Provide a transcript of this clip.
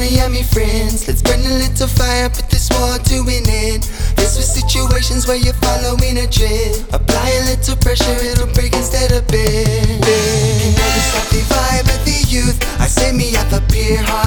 me and me friends. Let's burn a little fire, put this war to an end. This was situations where you're following a trend. Apply a little pressure, it'll break instead of bend. Can never stop the vibe of the youth. I say me have a peer heart.